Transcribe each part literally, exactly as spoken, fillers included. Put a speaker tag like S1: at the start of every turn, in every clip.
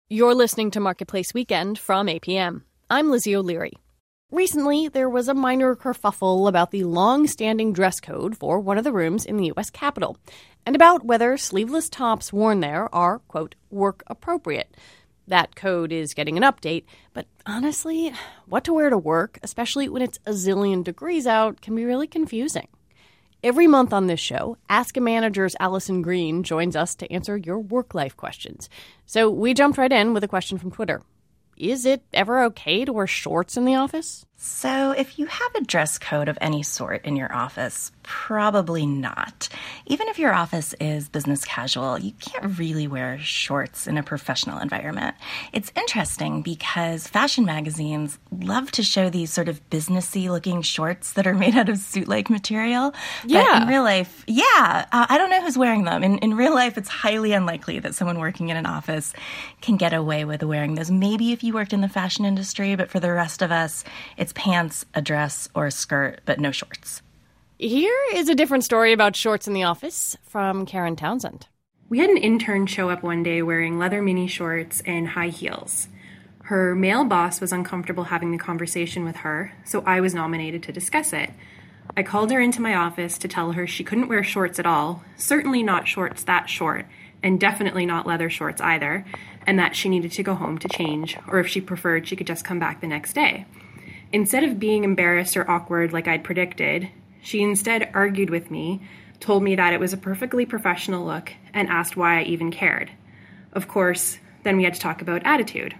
S1: You're listening to Marketplace Weekend from A P M. I'm Lizzie O'Leary. Recently, there was a minor kerfuffle about the long-standing dress code for one of the rooms in the U S Capitol, and about whether sleeveless tops worn there are, quote, work appropriate. That code is getting an update, but honestly, what to wear to work, especially when it's a zillion degrees out, can be really confusing. Every month on this show, Ask a Manager's Allison Green joins us to answer your work-life questions. So we jumped right in with a question from Twitter. Is it ever okay to wear shorts in the office?
S2: So if you have a dress code of any sort in your office, probably not. Even if your office is business casual, you can't really wear shorts in a professional environment. It's interesting because fashion magazines love to show these sort of businessy looking shorts that are made out of suit-like material.
S1: Yeah.
S2: But in real life, yeah, uh, I don't know who's wearing them. In, in real life, it's highly unlikely that someone working in an office can get away with wearing those. Maybe if you worked in the fashion industry, but for the rest of us, it's pants, a dress, or a skirt, but no shorts.
S1: Here is a different story about shorts in the office from Karen Townsend.
S3: We had an intern show up one day wearing leather mini shorts and high heels. Her male boss was uncomfortable having the conversation with her, so I was nominated to discuss it. I called her into my office to tell her she couldn't wear shorts at all, certainly not shorts that short, and definitely not leather shorts either, and that she needed to go home to change, or if she preferred, she could just come back the next day. Instead of being embarrassed or awkward like I'd predicted, she instead argued with me, told me that it was a perfectly professional look, and asked why I even cared. Of course, then we had to talk about attitude.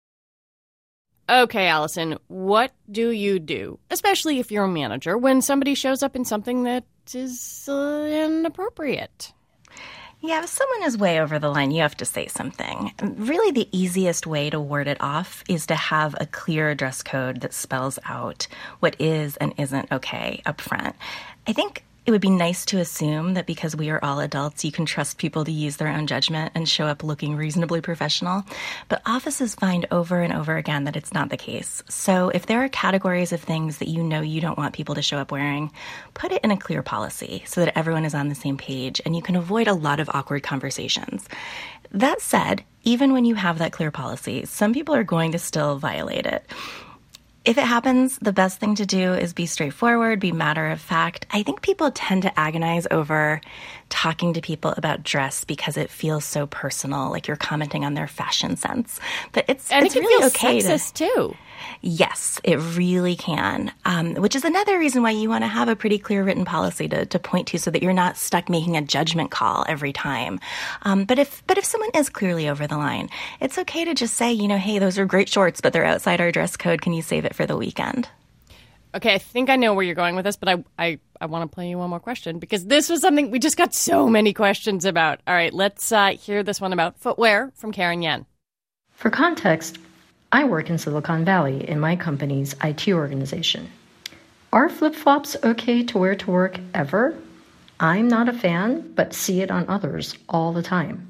S1: Okay, Allison, what do you do, especially if you're a manager, when somebody shows up in something that is uh, inappropriate?
S2: Yeah, if someone is way over the line, you have to say something. Really, the easiest way to ward it off is to have a clear dress code that spells out what is and isn't okay up front. I think it would be nice to assume that because we are all adults, you can trust people to use their own judgment and show up looking reasonably professional. But offices find over and over again that it's not the case. So if there are categories of things that you know you don't want people to show up wearing, put it in a clear policy so that everyone is on the same page and you can avoid a lot of awkward conversations. That said, even when you have that clear policy, some people are going to still violate it. If it happens, the best thing to do is be straightforward, be matter of fact. I think people tend to agonize over talking to people about dress because it feels so personal, like you're commenting on their fashion sense. But it's,
S1: and
S2: it's
S1: it can
S2: really
S1: feel
S2: okay
S1: sexist
S2: to,
S1: too.
S2: Yes, it really can, um, which is another reason why you want to have a pretty clear written policy to, to point to so that you're not stuck making a judgment call every time. Um, but if but if someone is clearly over the line, it's okay to just say, you know, hey, those are great shorts, but they're outside our dress code. Can you save it for the weekend?
S1: Okay, I think I know where you're going with this, but I, I, I want to play you one more question because this was something we just got so many questions about. All right, let's uh, hear this one about footwear from Karen Yen.
S4: For context, I work in Silicon Valley in my company's I T organization. Are flip-flops okay to wear to work ever? I'm not a fan, but see it on others all the time.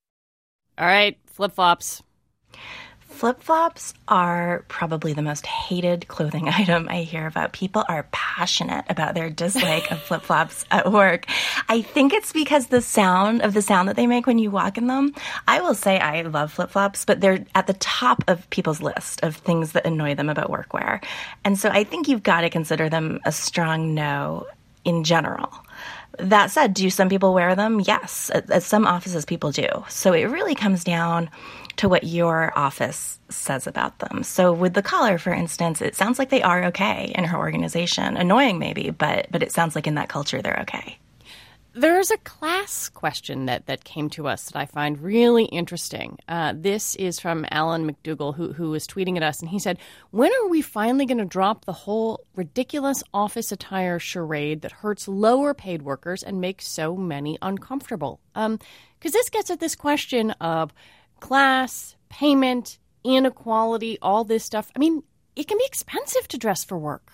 S1: All right, flip-flops.
S2: Flip-flops are probably the most hated clothing item I hear about. People are passionate about their dislike of flip-flops at work. I think it's because the sound of the sound that they make when you walk in them. I will say I love flip-flops, but they're at the top of people's list of things that annoy them about workwear. And so I think you've got to consider them a strong no in general. That said, do some people wear them? Yes. At, at some offices, people do. So it really comes down to what your office says about them. So with the collar, for instance, it sounds like they are okay in her organization. Annoying maybe, but but it sounds like in that culture they're okay.
S1: There's a class question that, that came to us that I find really interesting. Uh, this is from Alan McDougall, who, who was tweeting at us, and he said, when are we finally going to drop the whole ridiculous office attire charade that hurts lower paid workers and makes so many uncomfortable? Um, because this gets at this question of class, payment, inequality, all this stuff. I mean, it can be expensive to dress for work.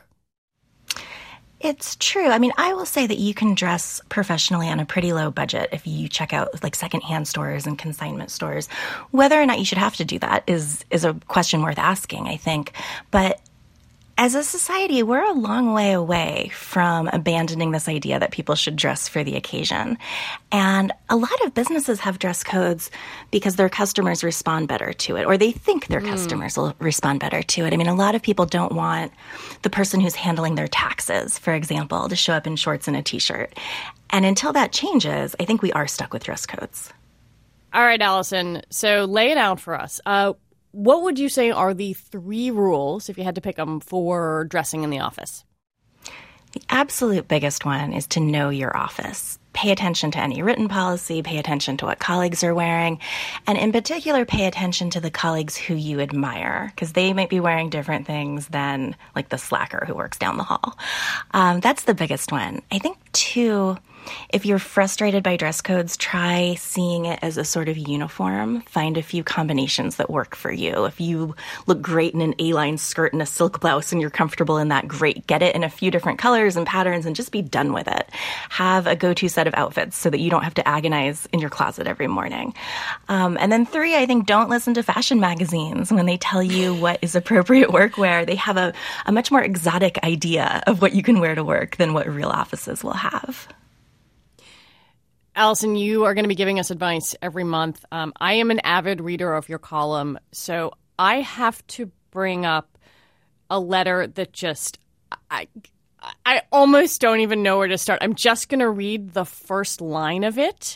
S2: It's true. I mean, I will say that you can dress professionally on a pretty low budget if you check out like secondhand stores and consignment stores. Whether or not you should have to do that is is a question worth asking, I think. But As a society, we're a long way away from abandoning this idea that people should dress for the occasion. And a lot of businesses have dress codes because their customers respond better to it, or they think their mm. customers will respond better to it. I mean, a lot of people don't want the person who's handling their taxes, for example, to show up in shorts and a T-shirt. And until that changes, I think we are stuck with dress codes.
S1: All right, Allison. So lay it out for us. Uh, what would you say are the three rules, if you had to pick them, for dressing in the office?
S2: The absolute biggest one is to know your office. Pay attention to any written policy, pay attention to what colleagues are wearing, and in particular, pay attention to the colleagues who you admire, because they might be wearing different things than like the slacker who works down the hall. Um, that's the biggest one. I think, two, if you're frustrated by dress codes, try seeing it as a sort of uniform. Find a few combinations that work for you. If you look great in an A-line skirt and a silk blouse and you're comfortable in that, great. Get it in a few different colors and patterns and just be done with it. Have a go-to set of outfits so that you don't have to agonize in your closet every morning. Um, and then three, I think don't listen to fashion magazines when they tell you what is appropriate workwear. They have a, a much more exotic idea of what you can wear to work than what real offices will have.
S1: Allison, you are going to be giving us advice every month. Um, I am an avid reader of your column, so I have to bring up a letter that just I, I almost don't even know where to start. I'm just going to read the first line of it.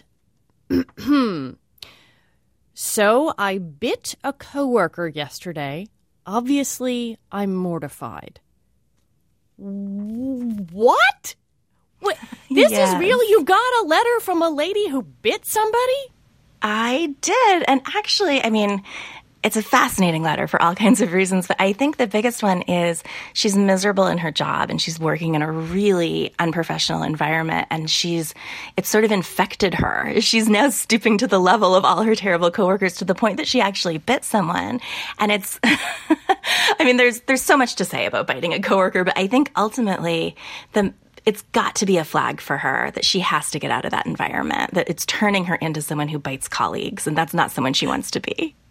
S1: So I bit a coworker yesterday. Obviously, I'm mortified. What? What? This yes. is real? You got a letter from a lady who bit somebody?
S2: I did. And actually, I mean, it's a fascinating letter for all kinds of reasons. But I think the biggest one is she's miserable in her job and she's working in a really unprofessional environment. And she's, it's sort of infected her. She's now stooping to the level of all her terrible coworkers to the point that she actually bit someone. And it's, I mean, there's, there's so much to say about biting a coworker, but I think ultimately the, it's got to be a flag for her that she has to get out of that environment, that it's turning her into someone who bites colleagues, and that's not someone she wants to be.